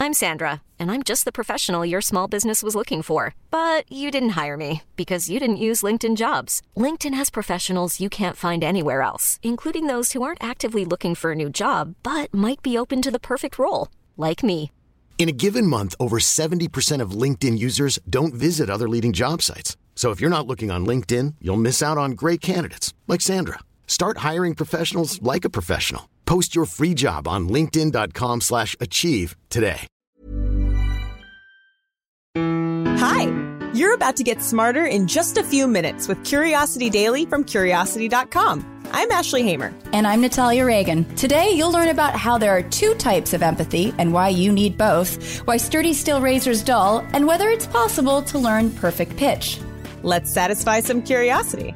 I'm Sandra, and I'm just the professional your small business was looking for. But you didn't hire me because you didn't use LinkedIn Jobs. LinkedIn has professionals you can't find anywhere else, including those who aren't actively looking for a new job, but might be open to the perfect role, like me. In a given month, over 70% of LinkedIn users don't visit other leading job sites. So if you're not looking on LinkedIn, you'll miss out on great candidates like Sandra. Start hiring professionals like a professional. Post your free job on linkedin.com/achieve today. Hi, you're about to get smarter in just a few minutes with Curiosity Daily from Curiosity.com. I'm Ashley Hamer. And I'm Natalia Reagan. Today, you'll learn about how there are two types of empathy and why you need both, why sturdy steel razors dull, and whether it's possible to learn perfect pitch. Let's satisfy some curiosity.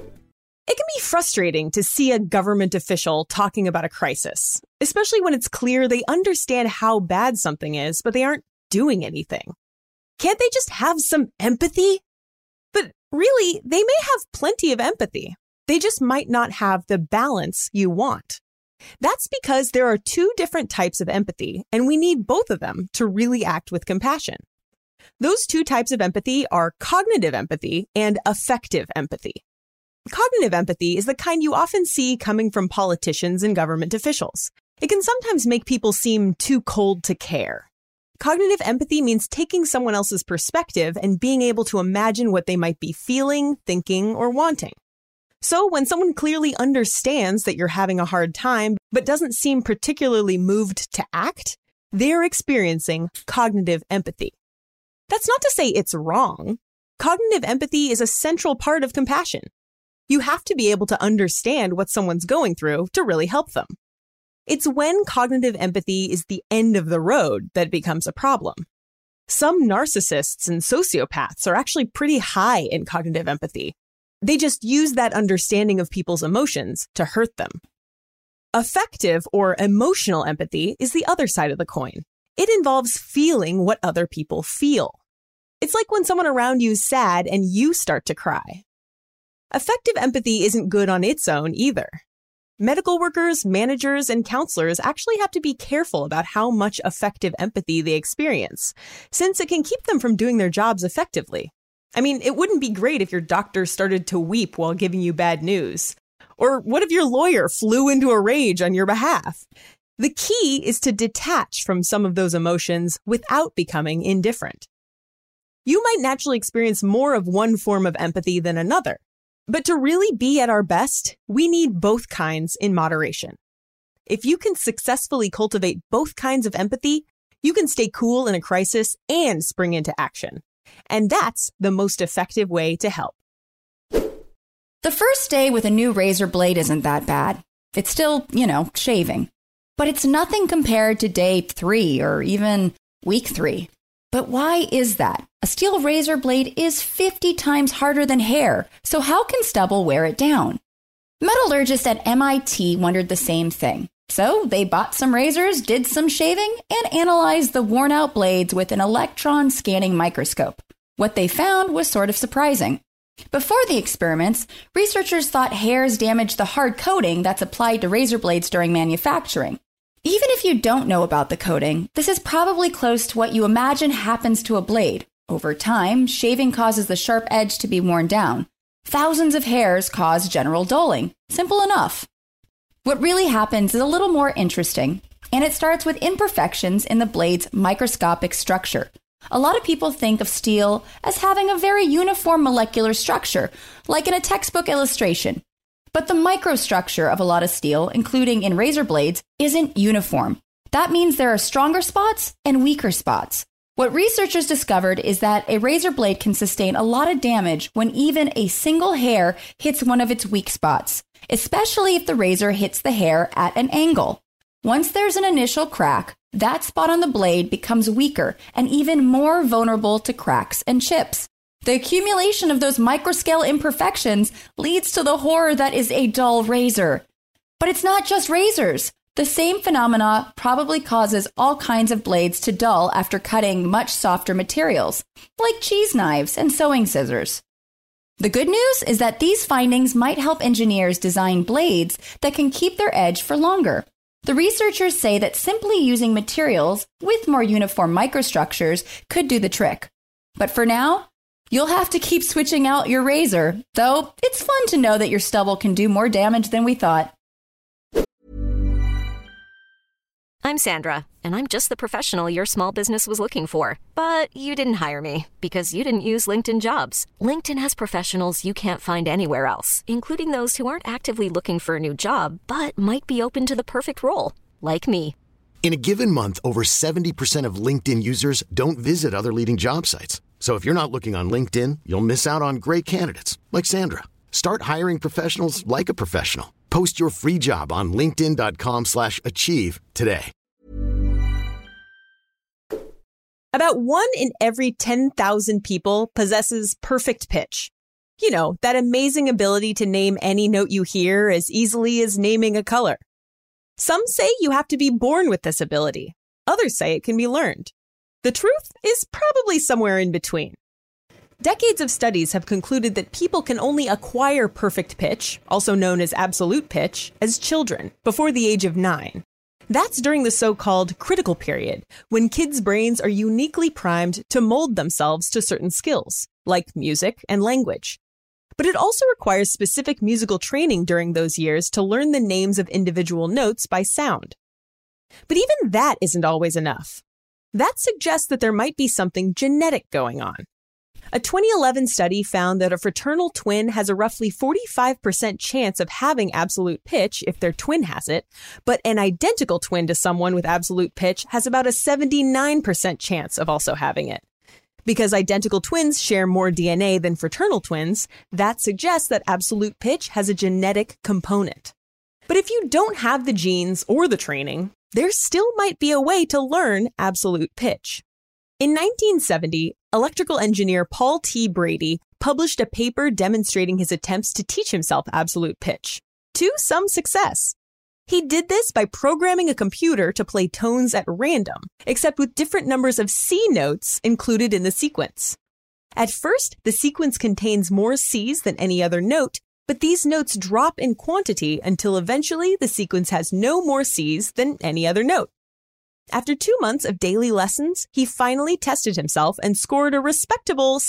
It can be frustrating to see a government official talking about a crisis, especially when it's clear they understand how bad something is, but they aren't doing anything. Can't they just have some empathy? But really, they may have plenty of empathy. They just might not have the balance you want. That's because there are two different types of empathy, and we need both of them to really act with compassion. Those two types of empathy are cognitive empathy and affective empathy. Cognitive empathy is the kind you often see coming from politicians and government officials. It can sometimes make people seem too cold to care. Cognitive empathy means taking someone else's perspective and being able to imagine what they might be feeling, thinking, or wanting. So when someone clearly understands that you're having a hard time, but doesn't seem particularly moved to act, they're experiencing cognitive empathy. That's not to say it's wrong. Cognitive empathy is a central part of compassion. You have to be able to understand what someone's going through to really help them. It's when cognitive empathy is the end of the road that it becomes a problem. Some narcissists and sociopaths are actually pretty high in cognitive empathy. They just use that understanding of people's emotions to hurt them. Affective or emotional empathy is the other side of the coin. It involves feeling what other people feel. It's like when someone around you is sad and you start to cry. Affective empathy isn't good on its own either. Medical workers, managers, and counselors actually have to be careful about how much affective empathy they experience, since it can keep them from doing their jobs effectively. I mean, it wouldn't be great if your doctor started to weep while giving you bad news. Or what if your lawyer flew into a rage on your behalf? The key is to detach from some of those emotions without becoming indifferent. You might naturally experience more of one form of empathy than another. But to really be at our best, we need both kinds in moderation. If you can successfully cultivate both kinds of empathy, you can stay cool in a crisis and spring into action. And that's the most effective way to help. The first day with a new razor blade isn't that bad. It's still, shaving. But it's nothing compared to day 3 or even week 3. But why is that? A steel razor blade is 50 times harder than hair, so how can stubble wear it down? Metallurgists at MIT wondered the same thing. So they bought some razors, did some shaving, and analyzed the worn-out blades with an electron scanning microscope. What they found was sort of surprising. Before the experiments, researchers thought hairs damaged the hard coating that's applied to razor blades during manufacturing. Even if you don't know about the coating, this is probably close to what you imagine happens to a blade. Over time, shaving causes the sharp edge to be worn down. Thousands of hairs cause general dulling. Simple enough. What really happens is a little more interesting, and it starts with imperfections in the blade's microscopic structure. A lot of people think of steel as having a very uniform molecular structure, like in a textbook illustration. But the microstructure of a lot of steel, including in razor blades, isn't uniform. That means there are stronger spots and weaker spots. What researchers discovered is that a razor blade can sustain a lot of damage when even a single hair hits one of its weak spots, especially if the razor hits the hair at an angle. Once there's an initial crack, that spot on the blade becomes weaker and even more vulnerable to cracks and chips. The accumulation of those microscale imperfections leads to the horror that is a dull razor. But it's not just razors. The same phenomena probably causes all kinds of blades to dull after cutting much softer materials, like cheese knives and sewing scissors. The good news is that these findings might help engineers design blades that can keep their edge for longer. The researchers say that simply using materials with more uniform microstructures could do the trick. But for now, you'll have to keep switching out your razor, though it's fun to know that your stubble can do more damage than we thought. I'm Sandra, and I'm just the professional your small business was looking for. But you didn't hire me because you didn't use LinkedIn Jobs. LinkedIn has professionals you can't find anywhere else, including those who aren't actively looking for a new job, but might be open to the perfect role, like me. In a given month, over 70% of LinkedIn users don't visit other leading job sites. So if you're not looking on LinkedIn, you'll miss out on great candidates like Sandra. Start hiring professionals like a professional. Post your free job on linkedin.com/achieve today. About 1 in every 10,000 people possesses perfect pitch. You know, that amazing ability to name any note you hear as easily as naming a color. Some say you have to be born with this ability. Others say it can be learned. The truth is probably somewhere in between. Decades of studies have concluded that people can only acquire perfect pitch, also known as absolute pitch, as children, before the age of 9. That's during the so-called critical period, when kids' brains are uniquely primed to mold themselves to certain skills, like music and language. But it also requires specific musical training during those years to learn the names of individual notes by sound. But even that isn't always enough. That suggests that there might be something genetic going on. A 2011 study found that a fraternal twin has a roughly 45% chance of having absolute pitch if their twin has it, but an identical twin to someone with absolute pitch has about a 79% chance of also having it. Because identical twins share more DNA than fraternal twins, that suggests that absolute pitch has a genetic component. But if you don't have the genes or the training, there still might be a way to learn absolute pitch. In 1970, electrical engineer Paul T. Brady published a paper demonstrating his attempts to teach himself absolute pitch, to some success. He did this by programming a computer to play tones at random, except with different numbers of C notes included in the sequence. At first, the sequence contains more Cs than any other note, but these notes drop in quantity until eventually the sequence has no more Cs than any other note. After 2 months of daily lessons, he finally tested himself and scored a respectable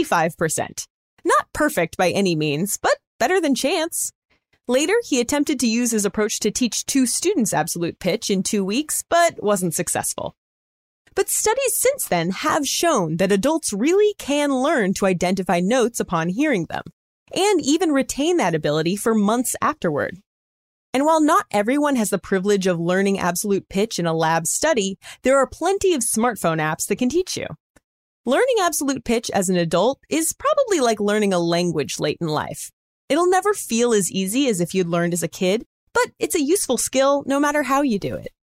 65%. Not perfect by any means, but better than chance. Later, he attempted to use his approach to teach 2 students absolute pitch in 2 weeks, but wasn't successful. But studies since then have shown that adults really can learn to identify notes upon hearing them, and even retain that ability for months afterward. And while not everyone has the privilege of learning absolute pitch in a lab study, there are plenty of smartphone apps that can teach you. Learning absolute pitch as an adult is probably like learning a language late in life. It'll never feel as easy as if you'd learned as a kid, but it's a useful skill no matter how you do it.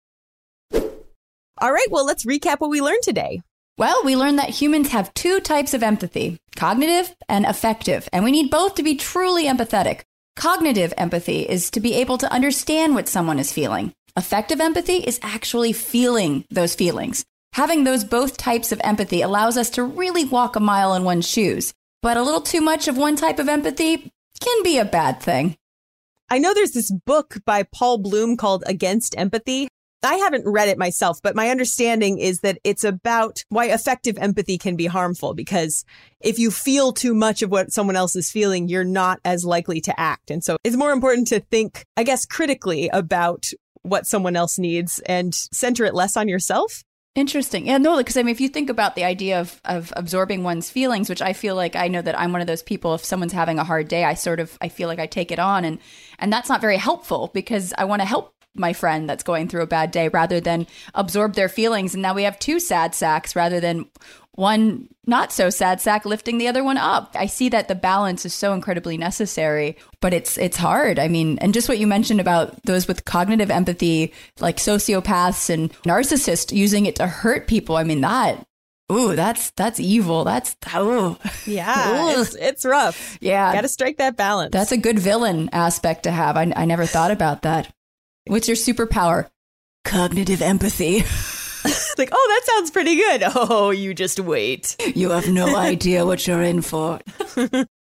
All right, well, let's recap what we learned today. Well, we learned that humans have 2 types of empathy, cognitive and affective, and we need both to be truly empathetic. Cognitive empathy is to be able to understand what someone is feeling. Affective empathy is actually feeling those feelings. Having those both types of empathy allows us to really walk a mile in one's shoes. But a little too much of one type of empathy can be a bad thing. I know there's this book by Paul Bloom called Against Empathy. I haven't read it myself, but my understanding is that it's about why affective empathy can be harmful, because if you feel too much of what someone else is feeling, you're not as likely to act. And so it's more important to think, I guess, critically about what someone else needs and center it less on yourself. Interesting. Yeah, no, because I mean, if you think about the idea of absorbing one's feelings, which I feel like I know that I'm one of those people, if someone's having a hard day, I feel like I take it on. And that's not very helpful, because I want to help my friend that's going through a bad day rather than absorb their feelings. And now we have 2 sad sacks rather than one not so sad sack lifting the other one up. I see that the balance is so incredibly necessary, but it's hard. I mean, and just what you mentioned about those with cognitive empathy, like sociopaths and narcissists using it to hurt people. I mean, that's evil. Yeah, it's rough. Yeah. Got to strike that balance. That's a good villain aspect to have. I never thought about that. What's your superpower? Cognitive empathy. Like, oh, that sounds pretty good. Oh, you just wait. You have no idea what you're in for.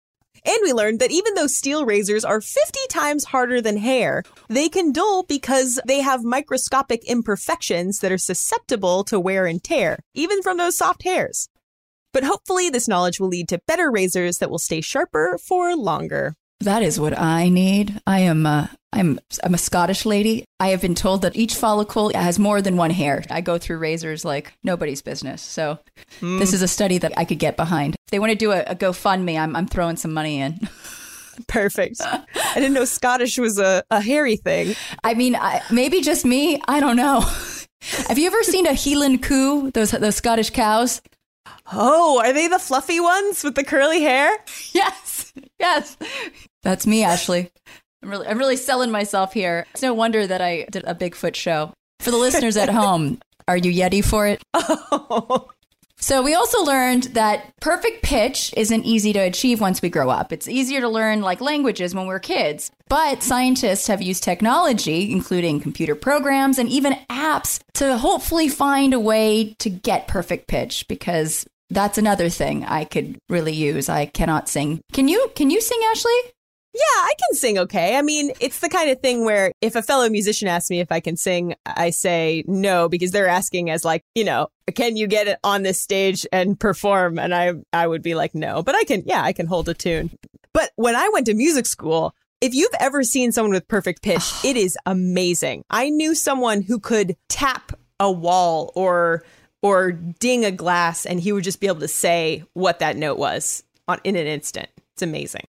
And we learned that even though steel razors are 50 times harder than hair, they can dull because they have microscopic imperfections that are susceptible to wear and tear, even from those soft hairs. But hopefully this knowledge will lead to better razors that will stay sharper for longer. That is what I need. I'm a Scottish lady. I have been told that each follicle has more than one hair. I go through razors like nobody's business. So this is a study that I could get behind. If they want to do a GoFundMe, I'm throwing some money in. Perfect. I didn't know Scottish was a hairy thing. I mean, maybe just me. I don't know. Have you ever seen a Highland coo, those Scottish cows? Oh, are they the fluffy ones with the curly hair? Yes. That's me, Ashley. I'm really selling myself here. It's no wonder that I did a Bigfoot show. For the listeners at home, are you Yeti for it? Oh. So we also learned that perfect pitch isn't easy to achieve once we grow up. It's easier to learn like languages when we're kids. But scientists have used technology, including computer programs and even apps, to hopefully find a way to get perfect pitch, because that's another thing I could really use. I cannot sing. Can you sing, Ashley? Yeah, I can sing okay. I mean, it's the kind of thing where if a fellow musician asks me if I can sing, I say no, because they're asking as like, can you get it on this stage and perform? And I would be like, no, but I can hold a tune. But when I went to music school, if you've ever seen someone with perfect pitch, it is amazing. I knew someone who could tap a wall or ding a glass, and he would just be able to say what that note was in an instant. It's amazing.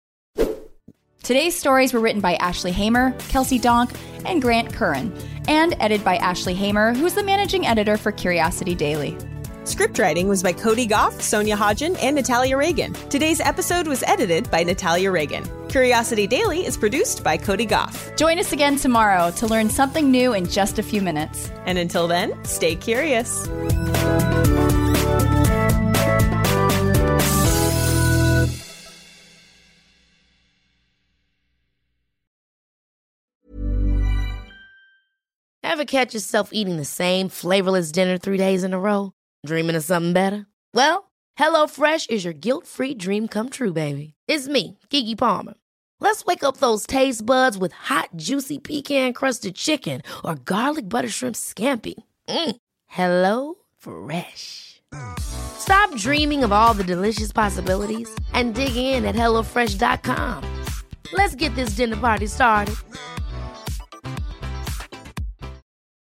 Today's stories were written by Ashley Hamer, Kelsey Donk, and Grant Curran, and edited by Ashley Hamer, who's the managing editor for Curiosity Daily. Script writing was by Cody Goff, Sonia Hodgen, and Natalia Reagan. Today's episode was edited by Natalia Reagan. Curiosity Daily is produced by Cody Goff. Join us again tomorrow to learn something new in just a few minutes. And until then, stay curious. Ever catch yourself eating the same flavorless dinner 3 days in a row? Dreaming of something better? Well, HelloFresh is your guilt-free dream come true, baby. It's me, Keke Palmer. Let's wake up those taste buds with hot, juicy pecan-crusted chicken or garlic butter shrimp scampi. Hello Fresh. Stop dreaming of all the delicious possibilities and dig in at HelloFresh.com. Let's get this dinner party started.